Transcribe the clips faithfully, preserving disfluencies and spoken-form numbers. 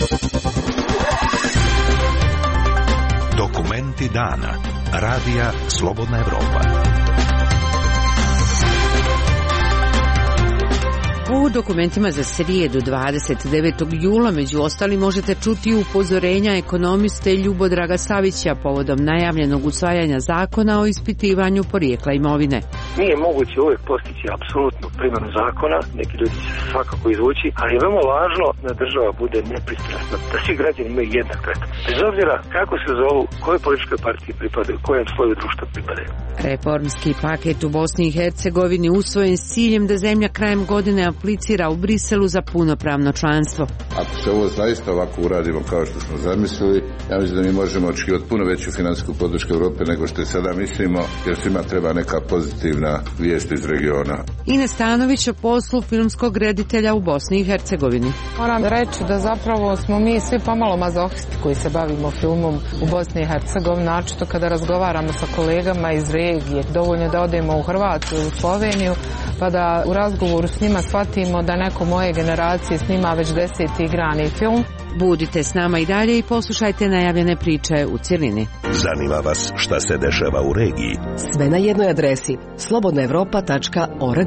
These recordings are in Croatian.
Dokumenti dana. Radija Slobodna Evropa. U dokumentima za srijedu dvadeset devetog jula među ostali možete čuti upozorenja ekonomiste Ljubodraga Savića povodom najavljenog usvajanja zakona o ispitivanju porijekla imovine. Nije moguće uvijek postići apsolutnu primjenu zakona, neki ljudi će svakako izvući, ali je veoma važno da država bude nepristrasna, da svi građani imaju jednak tretman. Bez obzira kako se zovu, koje političke partije pripadaju, kojem sloju društva pripadaju. Reformski paket u Bosni i Hercegovini usvojen s ciljem da zemlja krajem godine aplicira u Briselu za punopravno članstvo. Ako se ovo zaista ovako uradimo kao što smo zamislili, ja mislim da mi možemo očekivati puno veću finansijsku podršku Europe nego što je sada mislimo, jer svima treba neka pozitivna vijest iz regiona. Ines Stanović o poslu filmskog reditelja u Bosni i Hercegovini. Moram reći da zapravo smo mi svi pomalo mazohisti koji se bavimo filmom u Bosni i Hercegovini, naročito kada razgovaramo sa kolegama iz regije. Dovoljno da odemo u Hrvatsku ili u Sloveniju, pa da u razgovoru s njima shvatimo da neko moje generacije snima već deseti igrani film. Budite s nama i dalje i poslušajte najavljene priče u cjelini. Zanima vas šta se dešava u regiji? Sve na jednoj adresi slobodna evropa tačka org.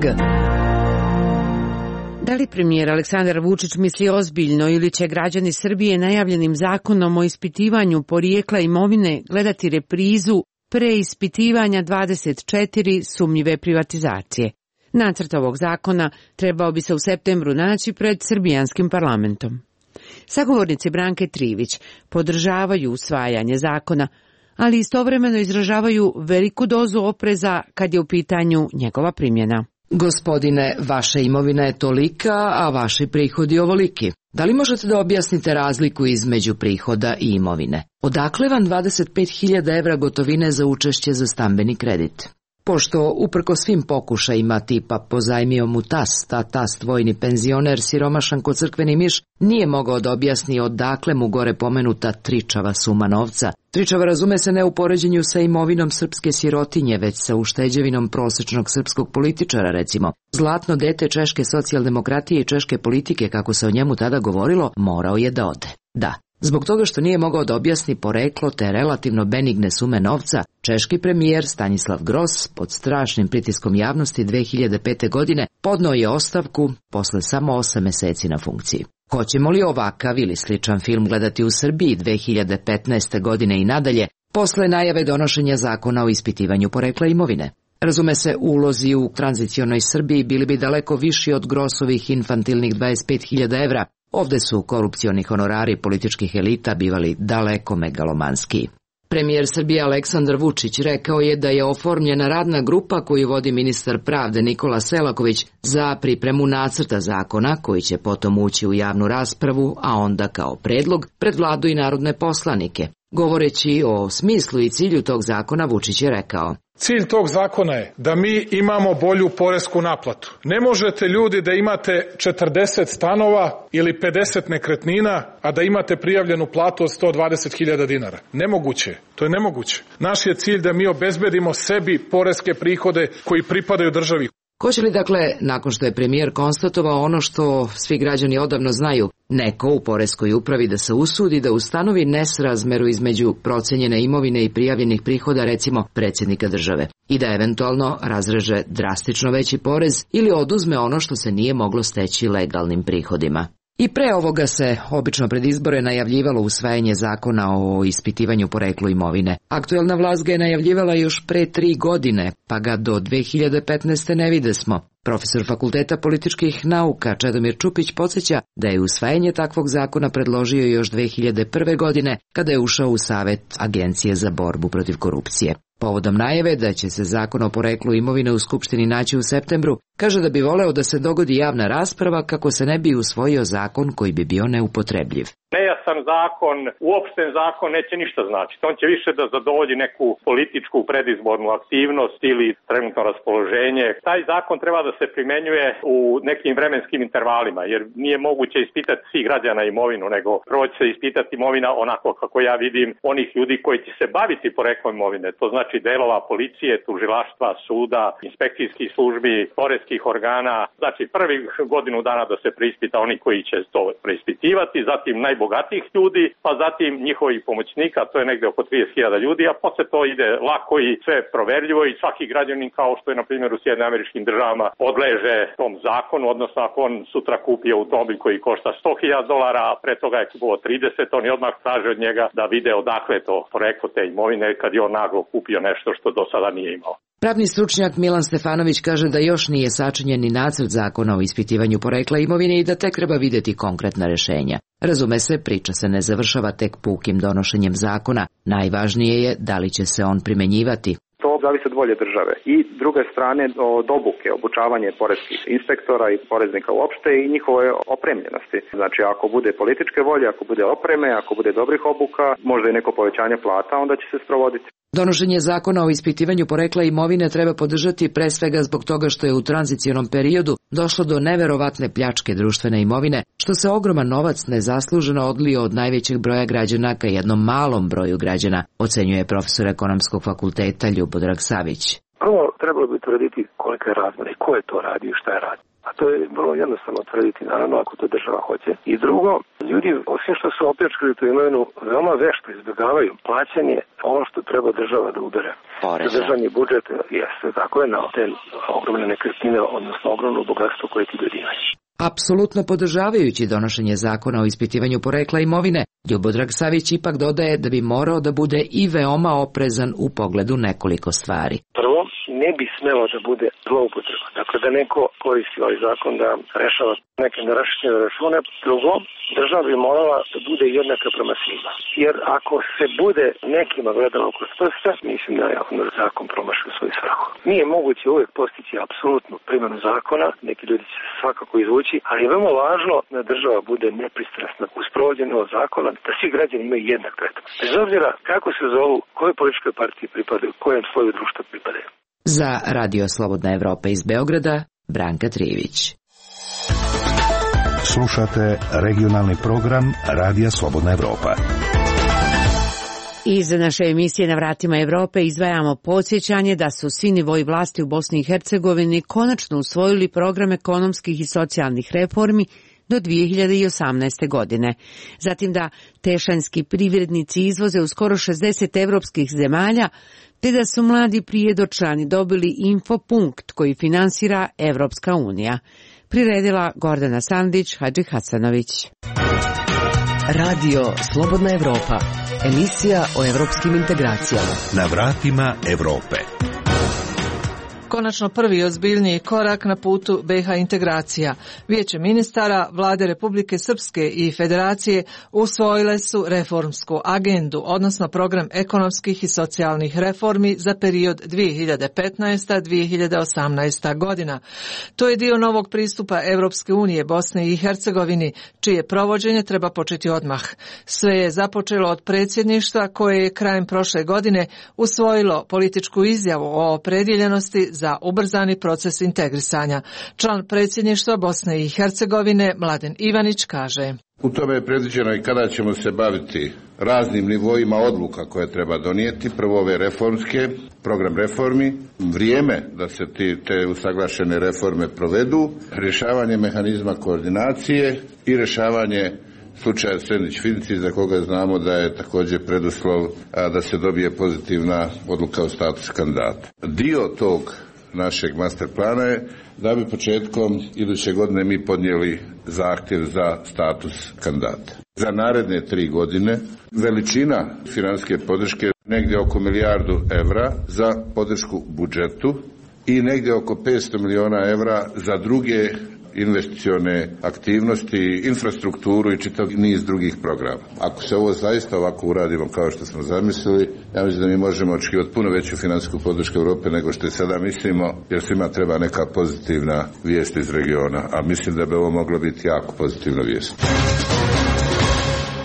Da li premijer Aleksandar Vučić misli ozbiljno ili će građani Srbije najavljenim zakonom o ispitivanju porijekla imovine gledati reprizu preispitivanja dvadeset četiri sumnjive privatizacije? Nacrt ovog zakona trebao bi se u septembru naći pred srbijanskim parlamentom. Sagovornici Branke Trivić podržavaju usvajanje zakona, ali istovremeno izražavaju veliku dozu opreza kad je u pitanju njegova primjena. Gospodine, vaša imovina je tolika, a vaši prihodi ovoliki. Da li možete da objasnite razliku između prihoda i imovine? Odakle vam dvadeset pet hiljada evra gotovine za učešće za stambeni kredit? Pošto, uprko svim pokušajima tipa pozajmio mu tast, a tast vojni penzioner siromašan ko crkveni miš, nije mogao da objasni odakle mu gore pomenuta tričava suma novca. Tričava razume se ne u poređenju sa imovinom srpske sirotinje, već sa ušteđevinom prosečnog srpskog političara, recimo. Zlatno dete češke socijaldemokratije i češke politike, kako se o njemu tada govorilo, morao je da ode. Da. Zbog toga što nije mogao da objasni poreklo te relativno benigne sume novca, češki premijer Stanislav Gros pod strašnim pritiskom javnosti dve hiljade pete. godine podneo je ostavku posle samo osam meseci na funkciji. Hoćemo li ovakav ili sličan film gledati u Srbiji dve hiljade petnaeste. godine i nadalje, posle najave donošenja zakona o ispitivanju porekla imovine? Razume se, ulozi u tranzicionoj Srbiji bili bi daleko viši od Grosovih infantilnih dvadeset pet hiljada evra. Ovde su korupcioni honorari političkih elita bivali daleko megalomanski. Premijer Srbije Aleksandar Vučić rekao je da je oformljena radna grupa koju vodi ministar pravde Nikola Selaković za pripremu nacrta zakona koji će potom ući u javnu raspravu, a onda kao predlog pred Vladu i narodne poslanike. Govoreći o smislu i cilju tog zakona, Vučić je rekao: Cilj tog zakona je da mi imamo bolju poresku naplatu. Ne možete ljudi da imate četrdeset stanova ili pedeset nekretnina, a da imate prijavljenu platu od sto dvadeset hiljada dinara. Nemoguće, to je nemoguće. Naš je cilj da mi obezbedimo sebi poreske prihode koji pripadaju državi. Hoće li dakle, nakon što je premijer konstatovao ono što svi građani odavno znaju, neko u poreskoj upravi da se usudi da ustanovi nesrazmeru između procenjene imovine i prijavljenih prihoda, recimo predsjednika države, i da eventualno razreže drastično veći porez ili oduzme ono što se nije moglo steći legalnim prihodima? I pre ovoga se, obično pred izbore, najavljivalo usvajanje zakona o ispitivanju poreklu imovine. Aktuelna vlast ga je najavljivala još pre tri godine, pa ga do dve hiljade petnaeste. ne vide smo. Profesor Fakulteta političkih nauka Čedomir Čupić podsjeća da je usvajanje takvog zakona predložio još dve hiljade prve. godine, kada je ušao u Savet Agencije za borbu protiv korupcije. Povodom najave da će se zakon o poreklu imovine u Skupštini naći u septembru, kaže da bi voleo da se dogodi javna rasprava kako se ne bi usvojio zakon koji bi bio neupotrebljiv. Nejasan jasan zakon, uopšten zakon neće ništa značiti. On će više da zadovolji neku političku predizbornu aktivnost ili trenutno raspoloženje. Taj zakon treba da se primenjuje u nekim vremenskim intervalima, jer nije moguće ispitati svih građana imovinu, nego prvo će se ispitati imovina onako kako ja vidim onih ljudi koji će se baviti poreklom imovine. To znači delova policije, tužilaštva, suda, inspekcijskih službi, poreskih organa. Znači prvi godinu dana da se preispita oni koji će to preispitivati, zatim najbogatijih ljudi, pa zatim njihovih pomoćnika, to je negde oko trideset hiljada ljudi, a posle to ide lako i sve proverljivo i svaki građanin, kao što je na primjer u Sjedinjenim Američkim Državama, podleže tom zakonu, odnosno ako on sutra kupi automobil koji košta sto hiljada dolara, a pre toga je kupovao trideset, oni odmah traže od njega da vide odakle to poreklo te imovine kad je on naglo kupio nešto što do sada nije imao. Pravni stručnjak Milan Stefanović kaže da još nije sačinjen ni nacrt zakona o ispitivanju porekla imovine i da tek treba vidjeti konkretna rješenja. Razume se, priča se ne završava tek pukim donošenjem zakona. Najvažnije je da li će se on primenjivati. To zavisi od volje države. I druge strane od obuke, obučavanje poreskih inspektora i poreznika uopšte i njihove opremljenosti. Znači ako bude političke volje, ako bude opreme, ako bude dobrih obuka, možda i neko povećanje plata, onda će se sprovoditi. Donošenje zakona o ispitivanju porekla imovine treba podržati pre svega zbog toga što je u tranzicionom periodu došlo do neverovatne pljačke društvene imovine, što se ogroman novac nezasluženo odlio od najvećeg broja građana ka jednom malom broju građana, ocenjuje profesor ekonomskog fakulteta Ljubodrag Savić. Prvo, trebalo bi tvrditi kolika je razmjera i ko je to radio i šta je radio. A to je vrlo jednostavno tvrditi, naravno, ako to država hoće. I drugo, ljudi, osim što su opljačkali tu imovinu, veoma vešto izbjegavaju plaćanje ono što treba država da ubere. Za državni budžet, jeste, tako je, na te ogromne nekretnine, odnosno ogromno bogatstvo koje ti ljudi imaju. Apsolutno podržavajući donošenje zakona o ispitivanju porekla imovine, Ljubodrag Savić ipak dodaje da bi morao da bude i veoma oprezan u pogledu nekoliko stvari. Prvo, ne bi smelo da bude zloupotreba. Dakle, da neko koristi ovaj zakon da rešava neke nerašćene račune. Drugo, država bi morala da bude jednaka prema svima. Jer ako se bude nekima gledalo kroz prste, mislim da je onda zakon promašio svoju svrhu. Nije moguće uvijek postići apsolutnu primjenu zakona, neki ljudi će svakako izvući, ali je veoma važno da država bude nepristrasna u sprovođenju ovog zakona, da svi građani imaju jednak tretman. Bez obzira kako se zovu, koje političkoj partiji pripadaju, kojem sloju društva pripadaju. Za Radio Slobodna Evropa iz Beograda, Branka Trijević. Slušate regionalni program Radija Slobodna Evropa. Iz naše emisije Na vratima Evrope izdvajamo podsjećanje da su svi nivoji vlasti u Bosni i Hercegovini konačno usvojili program ekonomskih i socijalnih reformi do dvije hiljade osamnaeste. godine. Zatim da tešanjski privrednici izvoze u skoro šezdeset evropskih zemalja, te da su mladi prijedočlani dobili infopunkt koji finansira Evropska unija. Priredila Gordana Sandić, Hadži Hasanović. Radio Slobodna Evropa, emisija o evropskim integracijama. Na vratima Evrope. Konačno prvi ozbiljniji korak na putu be ha integracija. Vijeće ministara Vlade Republike Srpske i Federacije usvojile su reformsku agendu, odnosno program ekonomskih i socijalnih reformi za period dvije hiljade petnaesta do dvije hiljade osamnaesta. godina. To je dio novog pristupa Evropske unije Bosne i Hercegovini, čije provođenje treba početi odmah. Sve je započelo od predsjedništva koje je krajem prošle godine usvojilo političku izjavu o opredjeljenosti za ubrzani proces integrisanja. Član predsjedništva Bosne i Hercegovine Mladen Ivanić kaže: U tome je predviđeno i kada ćemo se baviti raznim nivoima odluka koje treba donijeti. Prvo ove reformske, program reformi, vrijeme da se ti, te usaglašene reforme provedu, rješavanje mehanizma koordinacije i rješavanje slučaja Senić-Finci, za koga znamo da je također preduslov a, da se dobije pozitivna odluka o statusu kandidata. Dio tog našeg master plana je da bi početkom iduće godine mi podnijeli zahtjev za status kandidata. Za naredne tri godine veličina financijske podrške negdje oko milijardu evra za podršku budžetu i negdje oko petsto milijuna evra za druge investicione aktivnosti, infrastrukturu i čitav niz drugih programa. Ako se ovo zaista ovako uradimo kao što smo zamislili, ja mislim da mi možemo očekivati puno veću financijsku podršku Europe nego što je sada mislimo, jer svima treba neka pozitivna vijest iz regiona, a mislim da bi ovo moglo biti jako pozitivna vijest.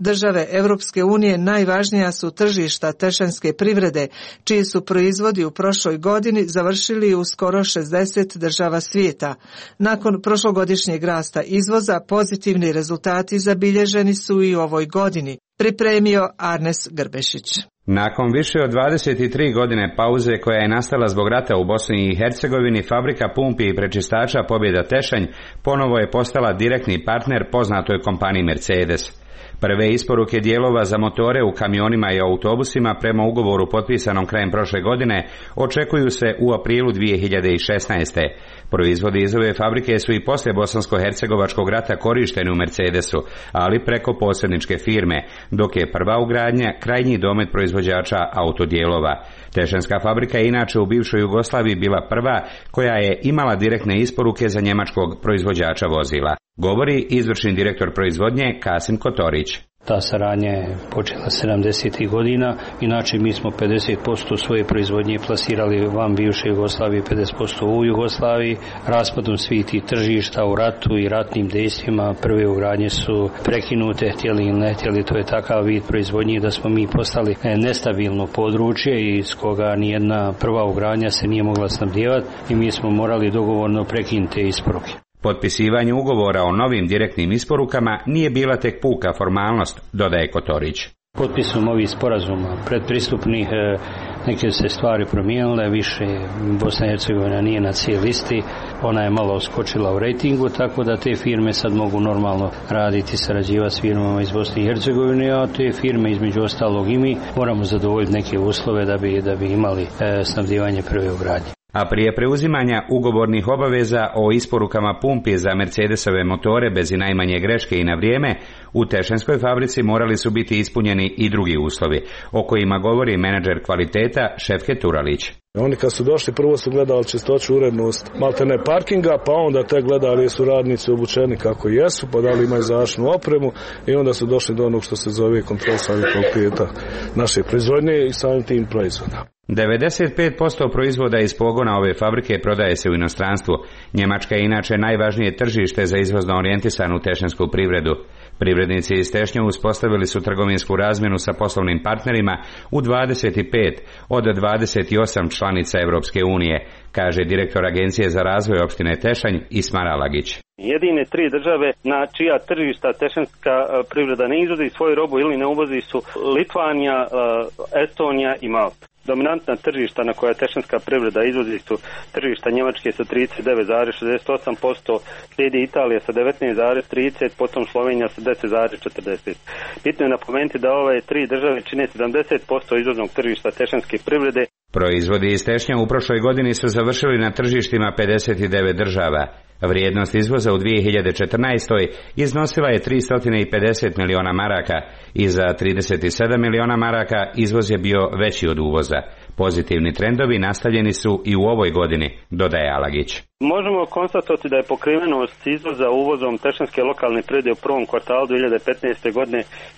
države Europske unije najvažnija su tržišta tešanske privrede, čiji su proizvodi u prošloj godini završili u skoro šezdeset država svijeta. Nakon prošlogodišnjeg rasta izvoza, pozitivni rezultati zabilježeni su i u ovoj godini, pripremio Arnes Grbešić. Nakon više od dvadeset tri godine pauze koja je nastala zbog rata u Bosni i Hercegovini, fabrika pumpi i prečistača Pobjeda Tešanj ponovo je postala direktni partner poznatoj kompaniji Mercedes. Prve isporuke dijelova za motore u kamionima i autobusima prema ugovoru potpisanom krajem prošle godine očekuju se u aprilu dvije hiljade šesnaeste. Proizvodi iz ove fabrike su i poslije bosansko-hercegovačkog rata korišteni u Mercedesu, ali preko posredničke firme, dok je prva ugradnja krajnji domet proizvođača autodijelova. Tešanska fabrika je inače u bivšoj Jugoslaviji bila prva koja je imala direktne isporuke za njemačkog proizvođača vozila. Govori izvršni direktor proizvodnje Kasim Kotorić. Ta saradnja je počela sedamdesetih godina, inače mi smo pedeset posto svoje proizvodnje plasirali van bivše Jugoslavije, pedeset posto u Jugoslaviji. Raspadom svih tih tržišta u ratu i ratnim dejstvima prve ugradnje su prekinute, htjeli ili ne htjeli, to je takav vid proizvodnje da smo mi postali nestabilno područje iz koga nijedna prva ugradnja se nije mogla snabdijevati i mi smo morali dogovorno prekinuti te isporuke. Potpisivanje ugovora o novim direktnim isporukama nije bila tek puka formalnost, dodaje Kotorić. Potpisom ovih sporazuma predpristupnih neke se stvari promijenile, više Bosna i Hercegovina nije na C listi, ona je malo skočila u rejtingu, tako da te firme sad mogu normalno raditi, sarađivati s firmama iz Bosne i Hercegovine, a te firme između ostalog i mi moramo zadovoljiti neke uslove da bi, da bi imali e, snabdijevanje prve ugradnje. A prije preuzimanja ugovornih obaveza o isporukama pumpi za Mercedesove motore bez i najmanje greške i na vrijeme, u Tešanskoj fabrici morali su biti ispunjeni i drugi uslovi, o kojima govori menadžer kvaliteta Šefket Turalić. Oni kad su došli prvo su gledali čistoću, urednost maltene parkinga, pa onda te gledali su radnici obučeni kako jesu, pa da li imaju zaštitnu opremu i onda su došli do onog što se zove kontrol kvaliteta naše proizvodnje i samim tim proizvoda. devedeset pet posto proizvoda iz pogona ove fabrike prodaje se u inostranstvu. Njemačka je inače najvažnije tržište za izvozno orijentisanu tešansku privredu. Privrednici iz Tešnje uspostavili su trgovinsku razmjenu sa poslovnim partnerima u dvadeset pet od dvadeset osam članica Europske unije, kaže direktor Agencije za razvoj opštine Tešanj Ismar Alagić. Jedine tri države na čija tržišta tešanska privreda ne izvozi svoju robu ili ne uvozi su Litvanija, Estonija i Malta. Dominantna tržišta na koja tešanska privreda izvozi su tržišta Njemačke sa trideset devet zarez šezdeset osam posto, slijedi Italija sa devetnaest zarez trideset, potom Slovenija sa deset zarez četrdeset. Bitno je napomenuti da ove tri države čine sedamdeset posto izvoznog tržišta tešanske privrede. Proizvodi iz Tešnja u prošloj godini su završili na tržištima pedeset devet država. Vrijednost izvoza u dvije hiljade četrnaestoj iznosila je tristo pedeset miliona maraka i za trideset sedam miliona maraka izvoz je bio veći od uvoza. Pozitivni trendovi nastavljeni su i u ovoj godini, dodaje Alagić. Možemo konstatovati da je pokrivenost izvoza uvozom tešanske lokalne privrede u prvom kvartalu dvije hiljade petnaeste godine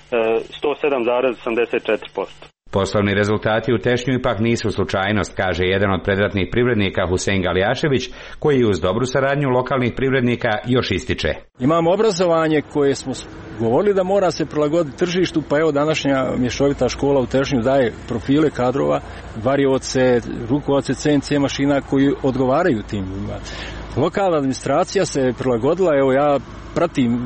sto sedam zarez osamdeset četiri posto. Poslovni rezultati u Tešnju ipak nisu slučajnost, kaže jedan od predratnih privrednika Husein Galijašević, koji uz dobru saradnju lokalnih privrednika još ističe. Imamo obrazovanje koje smo govorili da mora se prilagoditi tržištu, pa evo današnja mješovita škola u Tešnju daje profile kadrova, varioce, rukovace C N C mašina koji odgovaraju tim. Lokalna administracija se prilagodila, evo ja pratim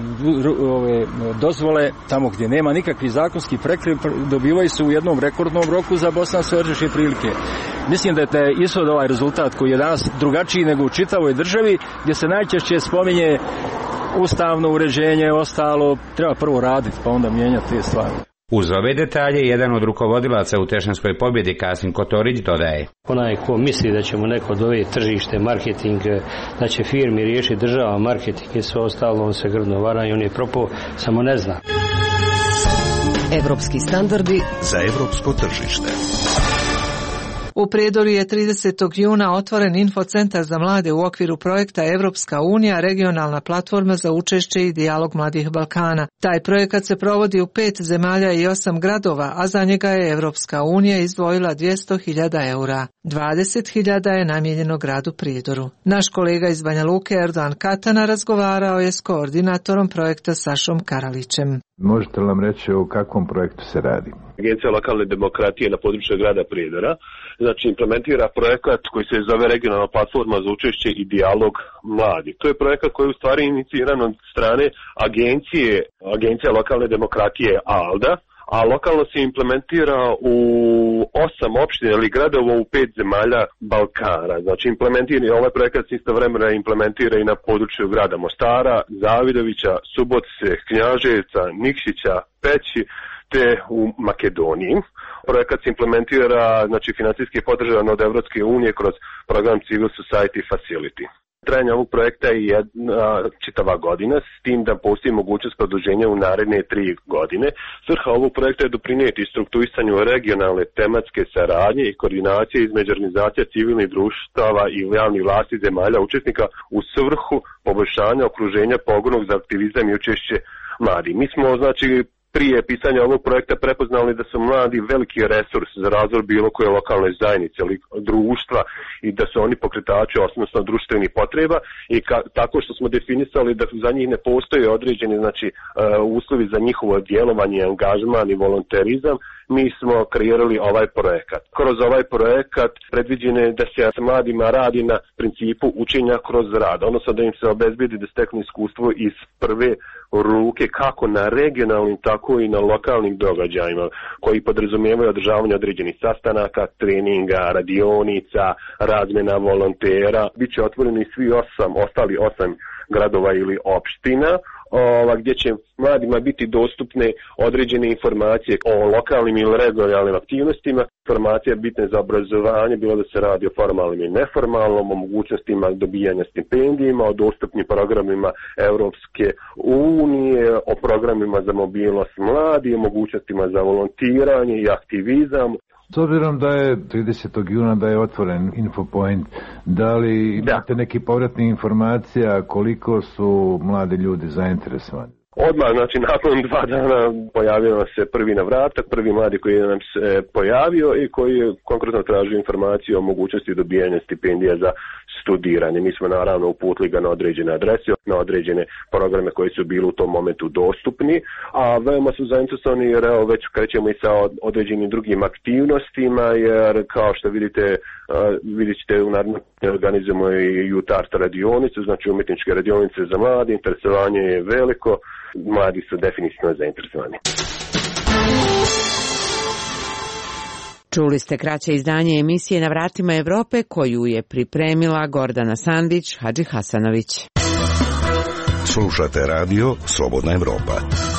ove dozvole tamo gdje nema nikakvih zakonskih prekršaja, dobivaju se u jednom rekordnom roku za bosansko-hercegovačke prilike. Mislim da je ishod ovaj rezultat koji je danas drugačiji nego u čitavoj državi, gdje se najčešće spominje ustavno uređenje, ostalo, treba prvo raditi pa onda mijenjati te stvari. Uz ove detalje, jedan od rukovodilaca u Tešanskoj pobjedi, Kasim Kotorić, dodaje. Onaj ko misli da ćemo neko dovesti tržište, marketing, da će firmi riješiti država, marketing i sve ostalo, on se grdno vara i on je propao, samo ne zna. Evropski standardi za evropsko tržište. U Prijedoru je tridesetog juna otvoren infocentar za mlade u okviru projekta Evropska unija, regionalna platforma za učešće i dijalog mladih Balkana. Taj projekat se provodi u pet zemalja i osam gradova, a za njega je Evropska unija izdvojila dvjesto hiljada eura. dvadeset hiljada je namijenjeno gradu Prijedoru. Naš kolega iz Banja Luke Erdogan Katana razgovarao je s koordinatorom projekta Sašom Karalićem. Možete li nam reći o kakvom projektu se radi? Agencija lokalne demokratije na području grada Prijedora znači implementira projekat koji se zove Regionalna platforma za učešće i dijalog mladih. To je projekat koji je u stvari iniciran od strane agencije, agencija lokalne demokratije ALDA, a lokalno se implementira u osam opština ili gradova u pet zemalja Balkana. Znači implementira, ovaj projekat se istovremeno implementira i na području grada Mostara, Zavidovića, Subotice, Knjaževca, Nikšića, Peći, te u Makedoniji. Projekat se implementira, znači financijski podržan od Evropske unije kroz program Civil Society Facility. Trajanje ovog projekta je jedna čitava godina, s tim da postoji mogućnost produženja u naredne tri godine. Svrha ovog projekta je doprinijeti strukturisanju regionalne tematske saradnje i koordinacije između organizacija civilnih društava i javnih vlasti zemalja učesnika u svrhu poboljšanja okruženja pogodnog za aktivizam i učešće mladih. Mi smo, znači, prije pisanja ovog projekta prepoznali da su mladi veliki resurs za razvoj bilo koje lokalne zajednice ili društva i da su oni pokretači osnovno društvenih potreba i ka, tako što smo definisali da za njih ne postoje određeni znači, uh, uslovi za njihovo djelovanje, angažman i volonterizam, mi smo kreirali ovaj projekat. Kroz ovaj projekat predviđeno je da se s mladima radi na principu učenja kroz rad, odnosno da im se obezbedi da steknu iskustvo iz prve ruke kako na regionalnim, tako i na lokalnim događajima koji podrazumijevaju održavanje određenih sastanaka, treninga, radionica, razmjena volontera. Biće otvoreni svi osam, ostali osam gradova ili opština, ova, gdje će mladima biti dostupne određene informacije o lokalnim ili regionalnim aktivnostima, informacije bitne za obrazovanje, bilo da se radi o formalnim i neformalnom, o mogućnostima dobijanja stipendijima, o dostupnim programima Europske unije, o programima za mobilnost mladih, o mogućnostima za volontiranje i aktivizam. S obzirom da je tridesetog juna da je otvoren Infopoint, da li imate neki povratnih informacija koliko su mladi ljudi zainteresovani? Odmah, znači nakon dva dana pojavio se prvi navratak, prvi mladi koji je nam se pojavio i koji je konkretno tražio informaciju o mogućnosti dobijanja stipendija za studiranje. Mi smo naravno uputili ga na određene adrese, na određene programe koji su bili u tom momentu dostupni, a veoma su zainteresovani jer evo već krećemo i sa određenim drugim aktivnostima, jer kao što vidite, vidjet ćete u narednom organizujemo i Youth Art radionicu, znači umjetničke radionice za mlade, interesovanje je veliko, mladi su definitivno zainteresovani. Čuli ste kraće izdanje emisije Na vratima Evrope koju je pripremila Gordana Sandić, Hadži Hasanović. Slušate radio Slobodna Evropa.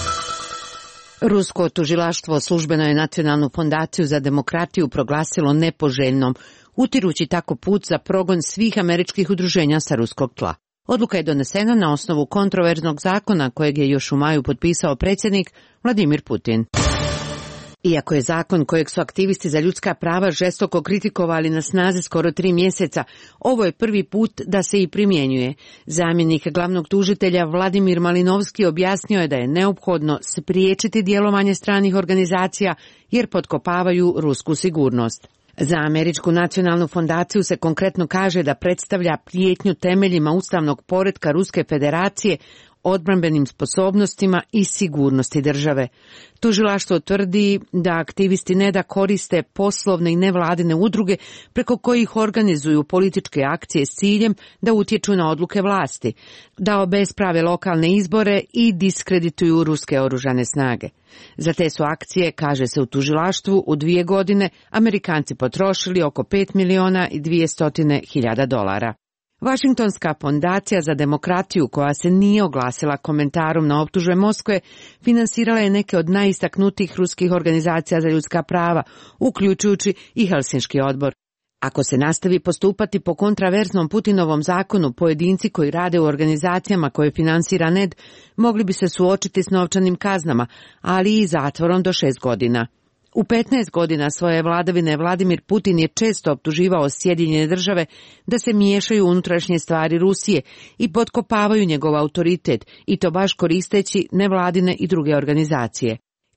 Rusko tužilaštvo službeno je Nacionalnu fondaciju za demokratiju proglasilo nepoželjnom, utirući tako put za progon svih američkih udruženja sa ruskog tla. Odluka je donesena na osnovu kontroverznog zakona kojeg je još u maju potpisao predsjednik Vladimir Putin. Iako je zakon kojeg su aktivisti za ljudska prava žestoko kritikovali na snazi skoro tri mjeseca, ovo je prvi put da se i primjenjuje. Zamjenik glavnog tužitelja Vladimir Malinovski objasnio je da je neophodno spriječiti djelovanje stranih organizacija jer potkopavaju rusku sigurnost. Za Američku nacionalnu fondaciju se konkretno kaže da predstavlja prijetnju temeljima ustavnog poretka Ruske federacije, odbrambenim sposobnostima i sigurnosti države. Tužilaštvo tvrdi da aktivisti ne da koriste poslovne i nevladine udruge preko kojih organizuju političke akcije s ciljem da utječu na odluke vlasti, da obesprave lokalne izbore i diskredituju ruske oružane snage. Za te su akcije, kaže se u tužilaštvu, u dvije godine Amerikanci potrošili oko pet miliona i dvjesto hiljada dolara. Vašingtonska fondacija za demokratiju, koja se nije oglasila komentarom na optužbe Moskve, finansirala je neke od najistaknutijih ruskih organizacija za ljudska prava, uključujući i Helsinški odbor. Ako se nastavi postupati po kontraverznom Putinovom zakonu, pojedinci koji rade u organizacijama koje finansira N E D mogli bi se suočiti s novčanim kaznama, ali i zatvorom do šest godina. U petnaest godina svoje vladavine Vladimir Putin je često optuživao Sjedinjene države da se miješaju u unutrašnje stvari Rusije i potkopavaju njegov autoritet, i to baš koristeći nevladine i druge organizacije.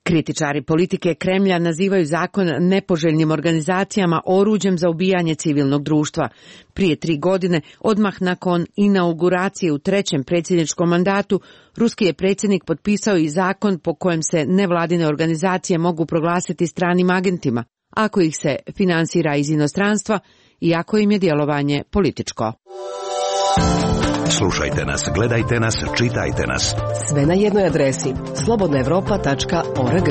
Kritičari politike Kremlja nazivaju zakon nepoželjnim organizacijama oruđem za ubijanje civilnog društva. Prije tri godine, odmah nakon inauguracije u trećem predsjedničkom mandatu, ruski je predsjednik potpisao i zakon po kojem se nevladine organizacije mogu proglasiti stranim agentima, ako ih se finansira iz inostranstva i ako im je djelovanje političko. Slušajte nas, gledajte nas, čitajte nas. Sve na jednoj adresi slobodna evropa tačka org.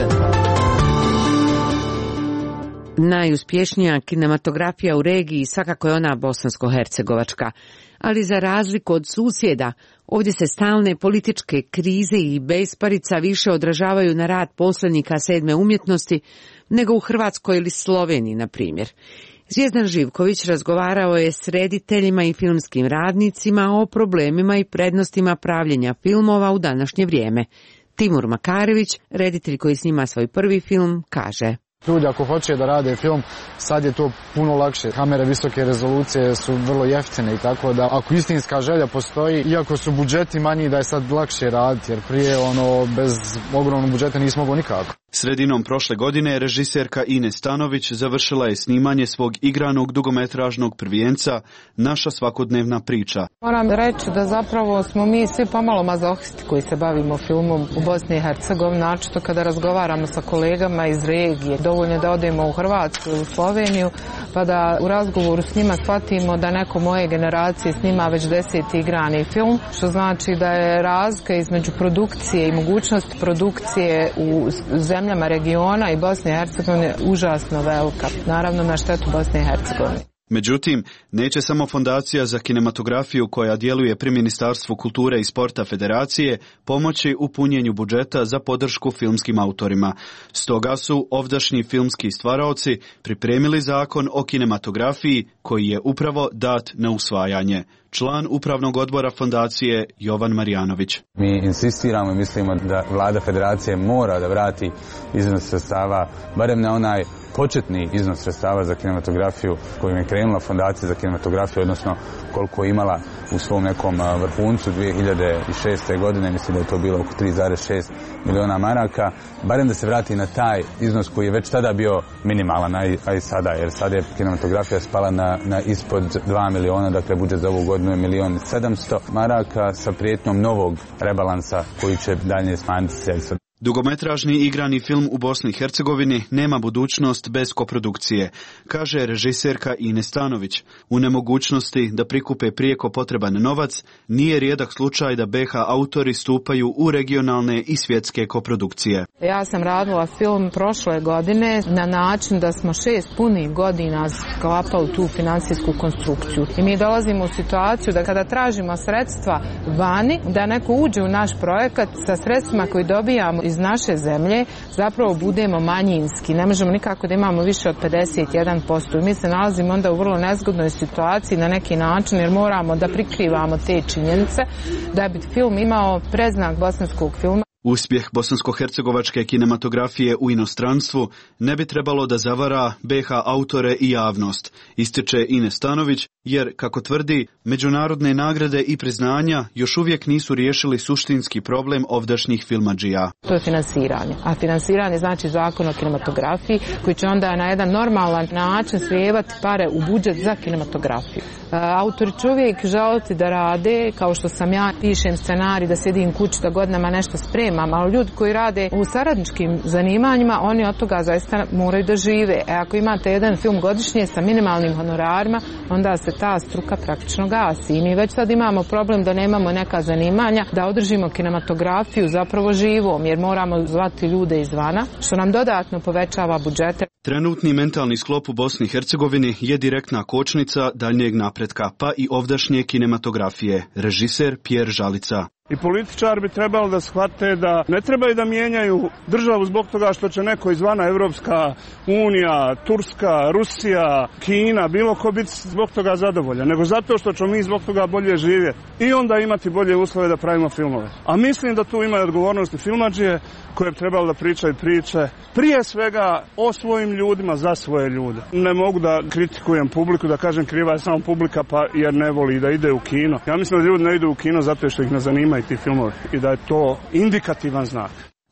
Najuspješnija kinematografija u regiji svakako je ona bosansko-hercegovačka, ali za razliku od susjeda, ovdje se stalne političke krize i besparica više odražavaju na rad posrednika sedme umjetnosti nego u Hrvatskoj ili Sloveniji, na primjer. Zvijezdan Živković razgovarao je s rediteljima i filmskim radnicima o problemima i prednostima pravljenja filmova u današnje vrijeme. Timur Makarević, reditelj koji snima svoj prvi film, kaže: Ljudi ako hoće da rade film, sad je to puno lakše. Kamere visoke rezolucije su vrlo jeftine i tako da ako istinska želja postoji, iako su budžeti manji, da je sad lakše raditi, jer prije ono bez ogromnog budžeta nismo mogli nikako. Sredinom prošle godine režiserka Ines Stanović završila je snimanje svog igranog dugometražnog prvijenca Naša svakodnevna priča. Moram reći da zapravo smo mi svi pomalo mazohisti koji se bavimo filmom u Bosni i Hercegovini, naročito kada razgovaramo sa kolegama iz regije. Dovoljno da odemo u Hrvatsku ili u Sloveniju, pa da u razgovoru s njima shvatimo da neko moje generacije snima već deseti igrani film, što znači da je razlika između produkcije i mogućnosti produkcije u zemljama regiona i Bosne i Hercegovine užasno velika, naravno na štetu Bosne i Hercegovine. Međutim, neće samo Fondacija za kinematografiju koja djeluje pri Ministarstvu kulture i sporta Federacije pomoći u punjenju budžeta za podršku filmskim autorima. Stoga su ovdašnji filmski stvaraoci pripremili zakon o kinematografiji koji je upravo dat na usvajanje. Član upravnog odbora fondacije Jovan Marjanović. Mi insistiramo i mislimo da vlada Federacije mora da vrati iznos sredstava, barem na onaj početni iznos sredstava za kinematografiju kojim je krenula Fondacija za kinematografiju, odnosno koliko je imala u svom nekom vrhuncu dvije hiljade šeste. godine, mislim da je to bilo oko tri zarez šest miliona maraka, barem da se vrati na taj iznos koji je već tada bio minimalan, a i sada, jer sada je kinematografija spala na, na ispod dva miliona, dakle budžet za ovu godinu je milion sedamsto maraka sa prijetnjom novog rebalansa koji će dalje smanjiti sredstva. Dugometražni igrani film u Bosni i Hercegovini nema budućnost bez koprodukcije, kaže režiserka Ines Stanović. U nemogućnosti da prikupe prijeko potreban novac, nije rijedak slučaj da be ha autori stupaju u regionalne i svjetske koprodukcije. Ja sam radila film prošle godine na način da smo šest punih godina sklapali tu financijsku konstrukciju. I mi dolazimo u situaciju da kada tražimo sredstva vani, da neko uđe u naš projekat sa sredstvima koji dobijamo iz naše zemlje, zapravo budemo manjinski. Ne možemo nikako da imamo više od pedeset jedan posto. I mi se nalazimo onda u vrlo nezgodnoj situaciji na neki način, jer moramo da prikrivamo te činjenice da bi film imao predznak bosanskog filma. Uspjeh bosansko-hercegovačke kinematografije u inostranstvu ne bi trebalo da zavara be ha autore i javnost, ističe Ines Stanović, jer, kako tvrdi, međunarodne nagrade i priznanja još uvijek nisu riješili suštinski problem ovdašnjih filmadžija. To je finansiranje. A finansiranje znači zakon o kinematografiji koji će onda na jedan normalan način slijevati pare u budžet za kinematografiju. Autori će uvijek želiti da rade, kao što sam ja, pišem scenarij, da sjedim kući, da godinama nešto spremam, ali ljudi koji rade u saradničkim zanimanjima, oni od toga zaista moraju da žive. E ako imate jedan film godišnje sa minimalnim honorarima, onda se ta struka praktično gasi. I mi već sad imamo problem da nemamo neka zanimanja, da održimo kinematografiju zapravo živom, jer moramo zvati ljude izvana, što nam dodatno povećava budžete. Trenutni mentalni sklop u Bosni i Hercegovini je direktna kočnica daljnjeg napretka, pa i ovdašnje kinematografije. Režiser Pjer Žalica. I političari bi trebali da shvate da ne trebaju da mijenjaju državu zbog toga što će neko izvana, Evropska unija, Turska, Rusija, Kina, bilo ko biti zbog toga zadovoljan, nego zato što ćemo mi zbog toga bolje živjeti i onda imati bolje uslove da pravimo filmove. A mislim da tu imaju odgovornosti filmadžije koje bi trebali da pričaju priče, prije svega o svojim ljudima za svoje ljude. Ne mogu da kritikujem publiku, da kažem kriva je samo publika pa jer ne voli da ide u kino. Ja mislim da ljudi ne idu u kino zato što ih ne zanimaju ti filmovi i da je to indikativan znak.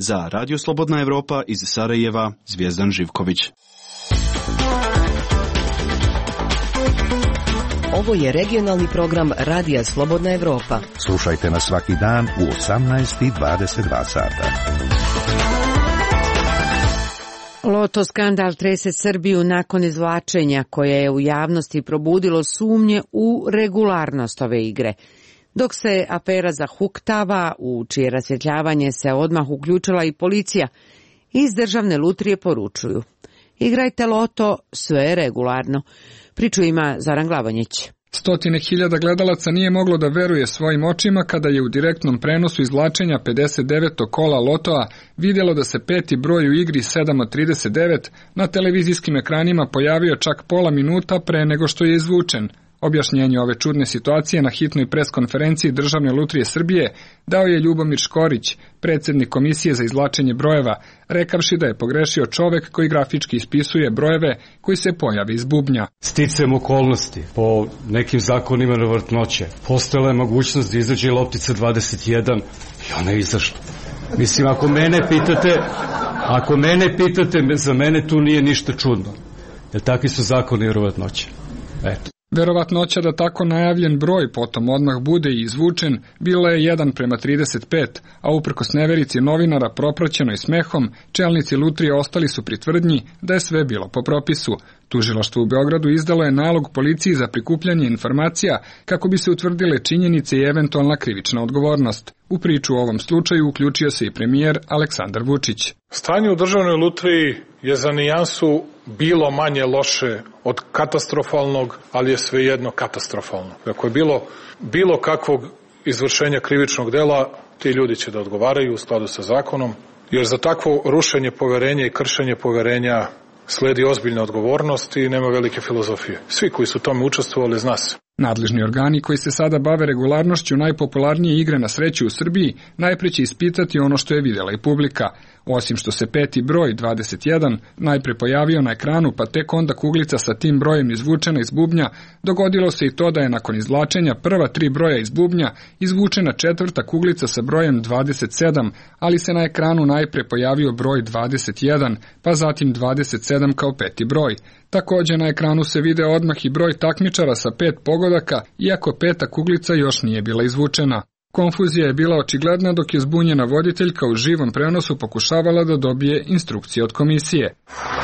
Za Radio Slobodna Evropa iz Sarajeva, Zvijezdan Živković. Ovo je regionalni program Radija Slobodna Evropa. Slušajte nas svaki dan u osamnaest i dvadeset dva sata. Loto skandal trese Srbiju nakon izvlačenja koje je u javnosti probudilo sumnje u regularnost ove igre. Dok se afera zahuktava, u čije rasvjetljavanje se odmah uključila i policija, iz Državne lutrije poručuju: igrajte loto, sve je regularno. Priču ima Zoran Glavonjić. Stotine hiljada gledalaca nije moglo da veruje svojim očima kada je u direktnom prenosu izvlačenja pedeset devetog kola lotoa vidjelo da se peti broj u igri sedam od trideset devet na televizijskim ekranima pojavio čak pola minuta pre nego što je izvučen. Objašnjenje ove čudne situacije na hitnoj preskonferenciji Državne lutrije Srbije dao je Ljubomir Škorić, predsjednik Komisije za izvlačenje brojeva, rekavši da je pogrešio čovek koji grafički ispisuje brojeve koji se pojave iz bubnja. Sticajem okolnosti, po nekim zakonima vrtnoće, postojala je mogućnost da izađe loptica dvadeset jedan i ona je izašla. Mislim, ako mene pitate, ako mene pitate, za mene tu nije ništa čudno, jer takvi su zakoni vrtnoće. Eto. Verovatnoća da tako najavljen broj potom odmah bude i izvučen bila je jedan prema trideset pet, a uprkos neverici novinara propraćenoj smehom, čelnici lutrije ostali su pri tvrdnji da je sve bilo po propisu. Tužilaštvo u Beogradu izdalo je nalog policiji za prikupljanje informacija kako bi se utvrdile činjenice i eventualna krivična odgovornost. U priču u ovom slučaju uključio se i premijer Aleksandar Vučić. Stanje u Državnoj lutriji je za nijansu bilo manje loše od katastrofalnog, ali je svejedno katastrofalno. Ako je bilo bilo kakvog izvršenja krivičnog dela, ti ljudi će da odgovaraju u skladu sa zakonom, jer za takvo rušenje poverenja i kršenje poverenja sledi ozbiljna odgovornost i nema velike filozofije. Svi koji su tome učestvovali zna se. Nadležni organi koji se sada bave regularnošću najpopularnije igre na sreću u Srbiji najpre će ispitati ono što je vidjela i publika. Osim što se peti broj dvadeset jedan najpre pojavio na ekranu, pa tek onda kuglica sa tim brojem izvučena iz bubnja, dogodilo se i to da je nakon izvlačenja prva tri broja iz bubnja izvučena četvrta kuglica sa brojem dvadeset sedam, ali se na ekranu najpre pojavio broj dvadeset jedan, pa zatim dvadeset sedam kao peti broj. Također na ekranu se vide odmah i broj takmičara sa pet pogodaka, iako peta kuglica još nije bila izvučena. Konfuzija je bila očigledna dok je zbunjena voditeljka u živom prenosu pokušavala da dobije instrukcije od komisije.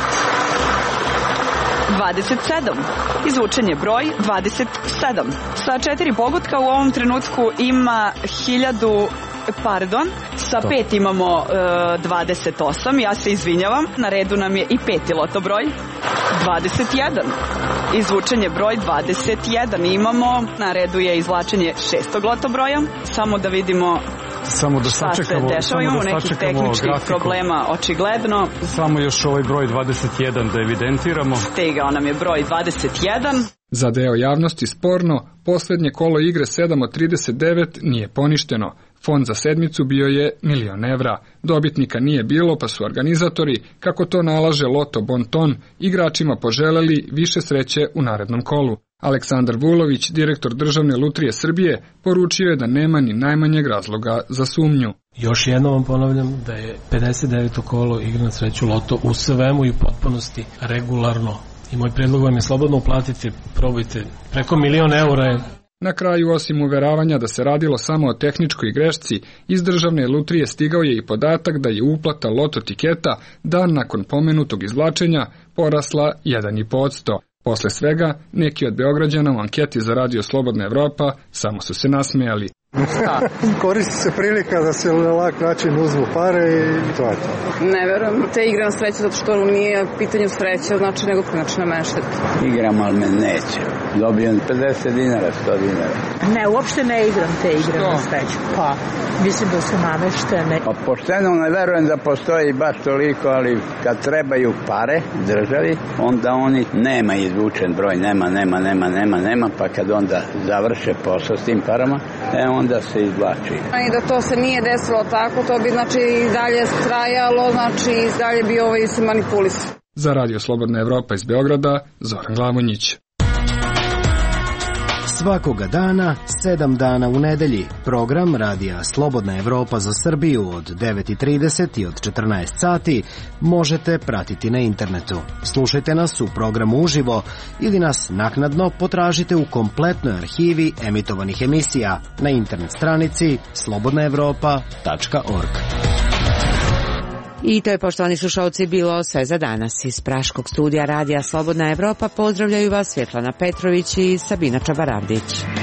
dvadeset sedam. Izvučen je broj dvadeset sedam. Sa četiri pogotka u ovom trenutku ima hiljadu... Pardon, sa pet imamo e, dvadeset osam, ja se izvinjavam, na redu nam je i peti loto broj, dvadeset jedan, izvučen je broj dvadeset jedan, imamo, na redu je izvlačenje šestog loto broja, samo da vidimo samo da šta se dešava, imamo da nekih tehničkih grafiku. Problema, očigledno. Samo još ovaj broj dvadeset jedan da evidentiramo. Stigao nam je broj dvadeset jedan. Za deo javnosti sporno, posljednje kolo igre sedam od trideset devet nije poništeno. Fond za sedmicu bio je milion evra. Dobitnika nije bilo, pa su organizatori, kako to nalaže Loto Bon Ton, igračima poželeli više sreće u narednom kolu. Aleksandar Vulović, direktor Državne lutrije Srbije, poručio je da nema ni najmanjeg razloga za sumnju. Još jednom vam ponavljam da je pedeset deveto kolo igre na sreću Loto u svemu i u potpunosti regularno. I moj predlog vam je slobodno uplatiti, probajte, preko milion eura je. Na kraju, osim uveravanja da se radilo samo o tehničkoj grešci, iz Državne lutrije stigao je i podatak da je uplata loto tiketa dan nakon pomenutog izvlačenja porasla jedan i po posto. Posle svega, neki od Beograđana u anketi za Radio Slobodna Evropa samo su se nasmejali. Koristi se prilika da se na lak način uzmu pare i to je to. Ne verujem te igre na sreću, zato što nije pitanje sreće, znači nego klinačna mešeta. Igram, ali me neće. Dobijem pedeset dinara, sto dinara. Ne, uopšte ne igram te igre na sreću. Pa, mislim da su nameštene. Pa pošteno ne verujem da postoji baš toliko, ali kad trebaju pare državi, onda oni nema izvučen broj, nema, nema, nema, nema, nema, pa kad onda završe posao s tim parama, e onda se izvlači. I da to se nije desilo tako, to bi znači i dalje trajalo, znači i dalje bi ovaj se manipulisao. Za Radio Slobodna Evropa iz Beograda, Zoran Glavonjić. Svakoga dana, sedam dana u nedelji, program Radija Slobodna Evropa za Srbiju od devet i trideset i od četrnaest sati možete pratiti na internetu. Slušajte nas u programu uživo ili nas naknadno potražite u kompletnoj arhivi emitovanih emisija na internet stranici slobodna evropa tačka org. I to je, poštovani slušalci, bilo sve za danas. Iz Praškog studija Radija Slobodna Evropa pozdravljaju vas Svjetlana Petrović i Sabina Čabaravdić.